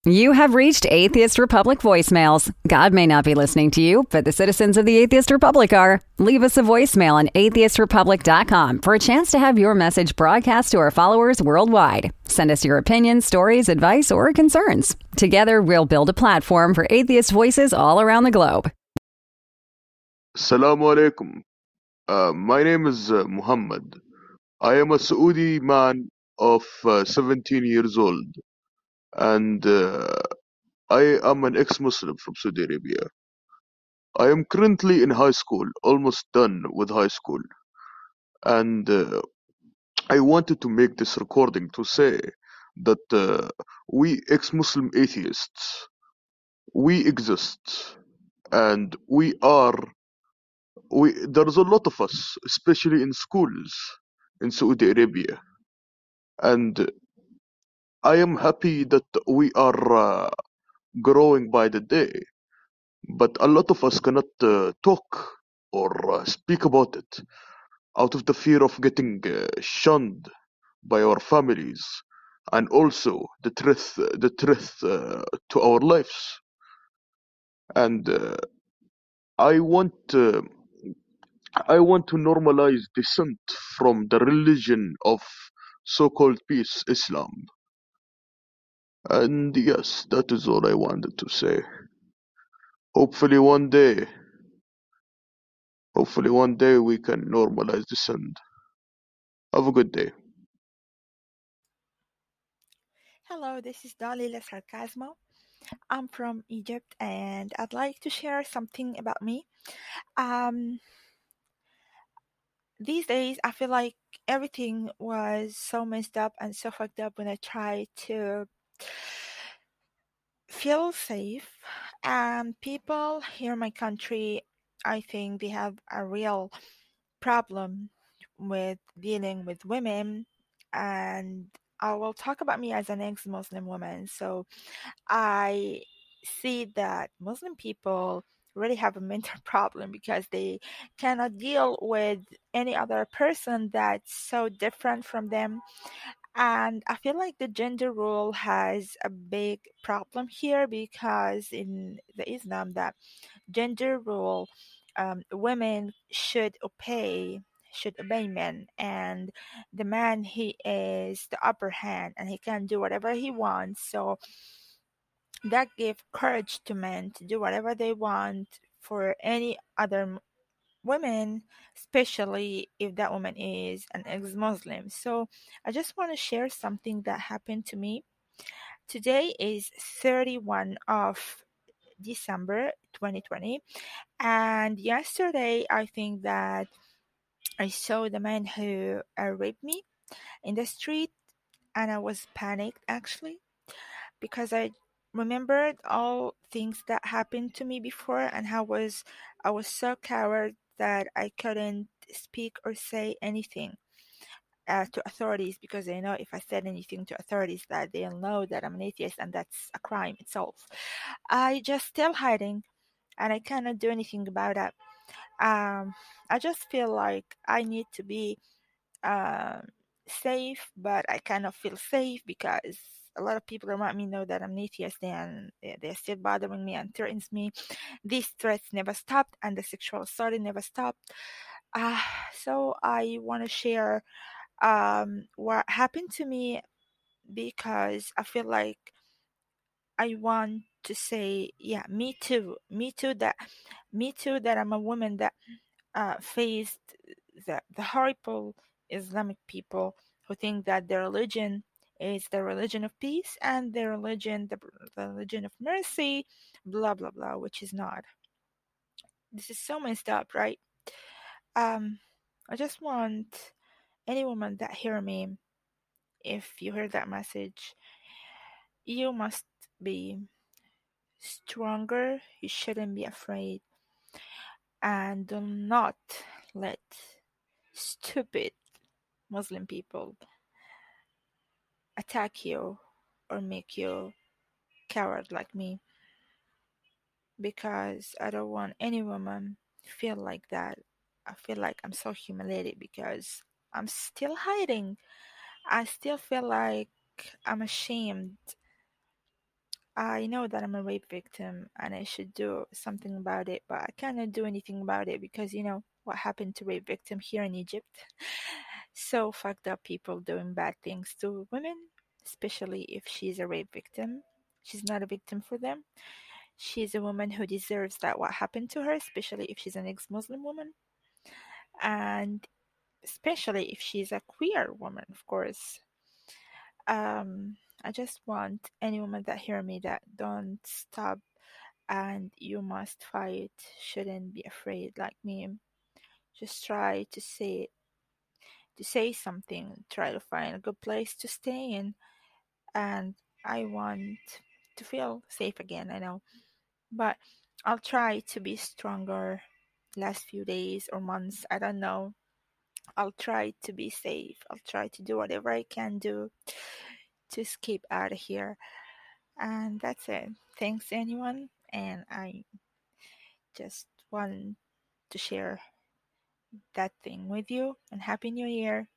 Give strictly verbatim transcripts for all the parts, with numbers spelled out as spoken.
You have reached Atheist Republic voicemails. God may not be listening to you, but the citizens of the Atheist Republic are. Leave us a voicemail on atheist republic dot com for a chance to have your message broadcast to our followers worldwide. Send us your opinions, stories, advice, or concerns. Together, we'll build a platform for atheist voices all around the globe. Assalamu alaikum. Uh, my name is uh, Muhammad. I am a Saudi man of uh, seventeen years old, and uh, I am an ex-Muslim from Saudi Arabia. I am currently in high school, almost done with high school, and uh, I wanted to make this recording to say that uh, we ex-Muslim atheists, we exist, and we are, we there's a lot of us, especially in schools in Saudi Arabia, and I am happy that we are uh, growing by the day, but a lot of us cannot uh, talk or uh, speak about it out of the fear of getting uh, shunned by our families, and also the truth, the truth uh, to our lives. And uh, I want, uh, I want to normalize dissent from the religion of so-called peace, Islam. And yes, that is all I wanted to say. Hopefully one day, hopefully one day we can normalize dissent. Have a good day. Hello, this is Dalila Sarcasmo. I'm from Egypt and I'd like to share something about me. Um, these days, I feel like everything was so messed up and so fucked up when I tried to feel safe. And people here in my country, I think they have a real problem with dealing with women. And I will talk about me as an ex-Muslim woman. So I see that Muslim people really have a mental problem because they cannot deal with any other person that's so different from them. And I feel like the gender role has a big problem here because in the Islam that gender role, um, women should obey should obey men, and the man, he is the upper hand and he can do whatever he wants. So that gives courage to men to do whatever they want for any other m- women, especially if that woman is an ex-Muslim. So I just want to share something that happened to me. Today is thirty-first of December twenty twenty, and yesterday I think that I saw the man who uh, raped me in the street, and I was panicked actually because I remembered all things that happened to me before and how was I was so coward that I couldn't speak or say anything uh, to authorities because I know if I said anything to authorities that they'll know that I'm an atheist and that's a crime itself. I just still hiding and I cannot do anything about it. Um, I just feel like I need to be uh, safe, but I cannot feel safe because a lot of people around me know that I'm an atheist and they- they're still bothering me and threatens me. These threats never stopped and the sexual assault never stopped. Uh, so I want to share um, what happened to me because I feel like I want to say, yeah, me too, me too. That, me too. That I'm a woman that uh, faced the the horrible Islamic people who think that their religion is the religion of peace and their religion the, the religion of mercy, blah blah blah, which is not. This is so messed up, right? Um, I just want any woman that hear me, if you hear that message, you must be stronger. You shouldn't be afraid, and do not let stupid Muslim people attack you or make you coward like me, because I don't want any woman to feel like that. I feel like I'm so humiliated because I'm still hiding. I still feel like I'm ashamed I know that I'm a rape victim and I should do something about it, but I cannot do anything about it because you know what happened to rape victim here in Egypt. So fucked up people doing bad things to women, especially if she's a rape victim. She's not a victim for them. She's a woman who deserves that what happened to her, especially if she's an ex-Muslim woman, and especially if she's a queer woman, of course. Um, I just want any woman that hear me that don't stop and you must fight, shouldn't be afraid like me. Just try to say to say something, try to find a good place to stay in, and I want to feel safe again, I know. But I'll try to be stronger last few days or months, I don't know. I'll try to be safe. I'll try to do whatever I can do to escape out of here. And that's it. Thanks, anyone. And I just want to share that thing with you. And Happy New Year.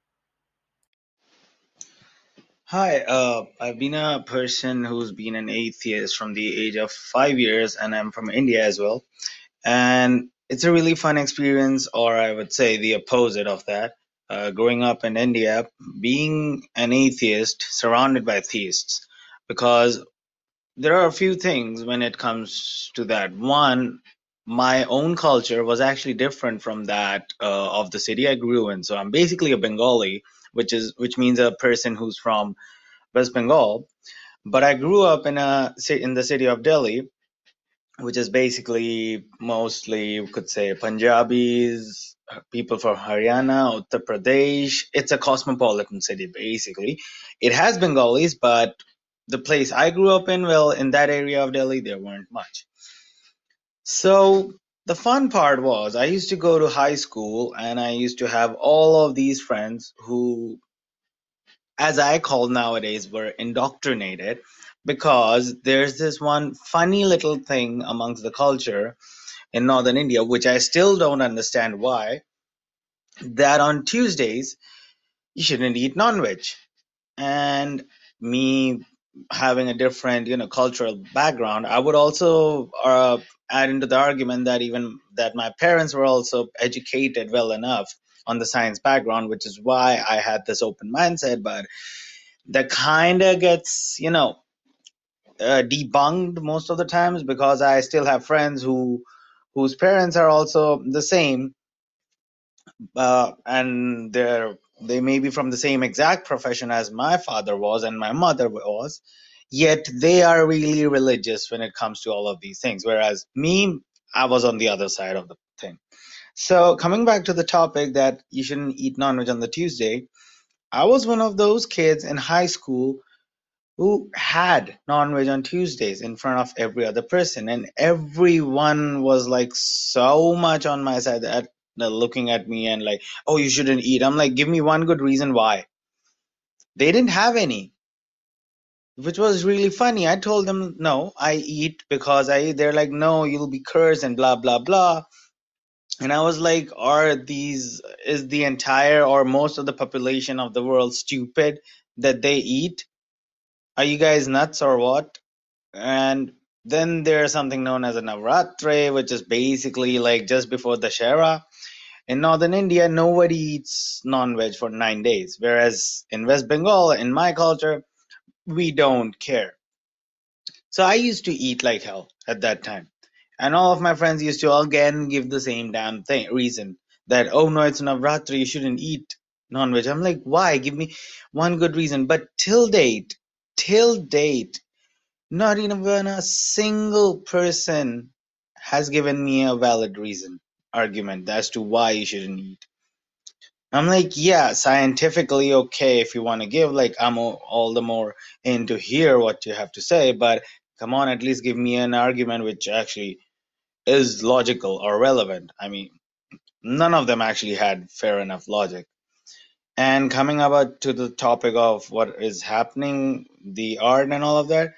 Hi, uh, I've been a person who's been an atheist from the age of five years, and I'm from India as well. And it's a really fun experience, or I would say the opposite of that. Uh, growing up in India, being an atheist surrounded by theists, because there are a few things when it comes to that. One, my own culture was actually different from that uh, of the city I grew in. So I'm basically a Bengali, which is which means a person who's from West Bengal. But I grew up in a in the city of Delhi, which is basically mostly, you could say, Punjabis, people from Haryana, Uttar Pradesh. It's a cosmopolitan city, basically. It has Bengalis, but the place I grew up in, well, in that area of Delhi, there weren't much. So the fun part was I used to go to high school and I used to have all of these friends who, as I call nowadays, were indoctrinated, because there's this one funny little thing amongst the culture in northern India, which I still don't understand why, that on Tuesdays you shouldn't eat non-veg. And me having a different, you know, cultural background, I would also uh, add into the argument that even that my parents were also educated well enough on the science background, which is why I had this open mindset. But that kind of gets, you know, uh, debunked most of the times, because I still have friends who whose parents are also the same, uh, and they're they may be from the same exact profession as my father was and my mother was, yet they are really religious when it comes to all of these things, whereas me, I was on the other side of the thing. So coming back to the topic that you shouldn't eat non-veg on the Tuesday, I was one of those kids in high school who had non-veg on Tuesdays in front of every other person, and everyone was like so much on my side that uh, looking at me and like, oh, you shouldn't eat. I'm like, give me one good reason why. They didn't have any, which was really funny. I told them, no, I eat because I eat. They're like, no, you'll be cursed and blah blah blah. And I was like, are these is the entire or most of the population of the world stupid that they eat? Are you guys nuts or what? And then there's something known as a Navratri, which is basically like just before Dashera. In northern India, nobody eats non-veg for nine days, whereas in West Bengal, in my culture, we don't care. So I used to eat like hell at that time. And all of my friends used to again give the same damn thing reason that, oh no, it's Navratri, you shouldn't eat non-veg. I'm like, why? Give me one good reason. But till date, till date, not even a single person has given me a valid reason, argument as to why you shouldn't eat. I'm like, yeah, scientifically okay if you want to give, like, I'm all the more in to hear what you have to say, but come on, at least give me an argument which actually is logical or relevant. I mean, none of them actually had fair enough logic. And coming about to the topic of what is happening, the art and all of that,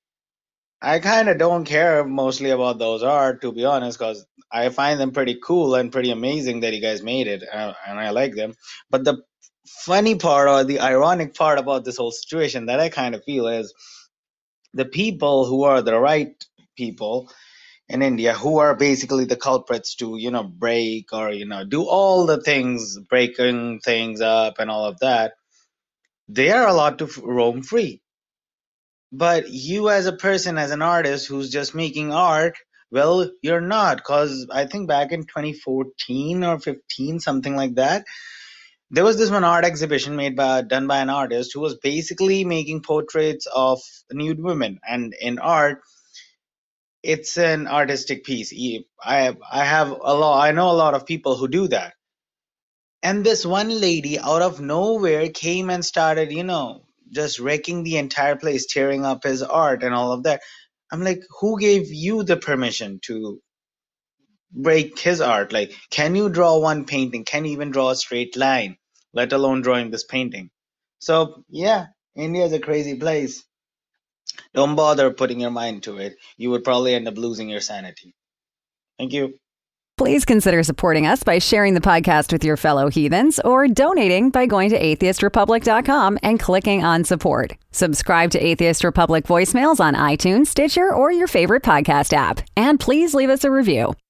I kind of don't care mostly about those art, to be honest, because I find them pretty cool and pretty amazing that you guys made it, uh, and I like them. But the funny part or the ironic part about this whole situation that I kind of feel is the people who are the right people in India, who are basically the culprits to, you know, break or, you know, do all the things, breaking things up and all of that, they are allowed to roam free. But you as a person, as an artist who's just making art, well, you're not. Because I think back in twenty fourteen or fifteen, something like that, there was this one art exhibition made by done by an artist who was basically making portraits of nude women. And in art, it's an artistic piece. I I have a lot. I know a lot of people who do that. And this one lady out of nowhere came and started, you know, just wrecking the entire place, tearing up his art and all of that. I'm like, who gave you the permission to break his art? Like, can you draw one painting? Can you even draw a straight line, let alone drawing this painting? So yeah, India is a crazy place. Don't bother putting your mind to it. You would probably end up losing your sanity. Thank you. Please consider supporting us by sharing the podcast with your fellow heathens or donating by going to atheist republic dot com and clicking on support. Subscribe to Atheist Republic voicemails on iTunes, Stitcher, or your favorite podcast app. And please leave us a review.